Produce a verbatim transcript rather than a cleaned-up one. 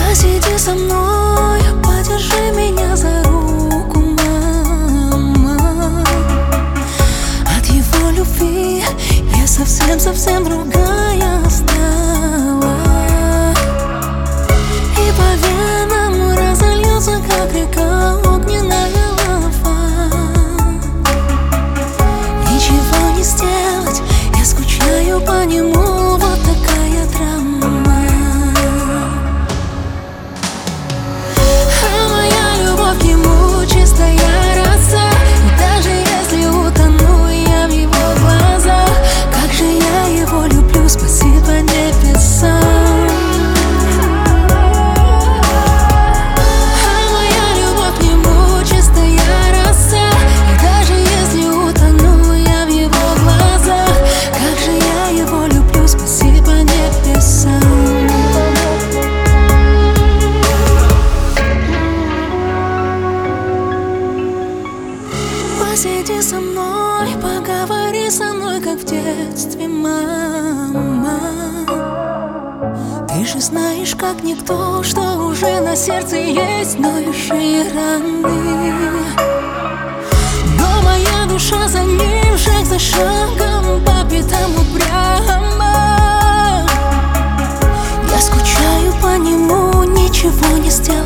Посиди со мной, подержи меня за руку, мама. От его любви я совсем-совсем другая стала. И по венам разольется, как река, огненная лава. Ничего не сделать, я скучаю по нему, вот такая драма. А моя любовь к нему чистая роса, и даже если утону я в его глазах, как же я его люблю, спасибо небесам. Посиди со мной, поговори со мной, как в детстве, мама. Ты же знаешь, как никто, что уже на сердце есть ноющие раны. Но моя душа за ним, шаг за шагом, по пятам упрямо. Я скучаю по нему, ничего не сделаю.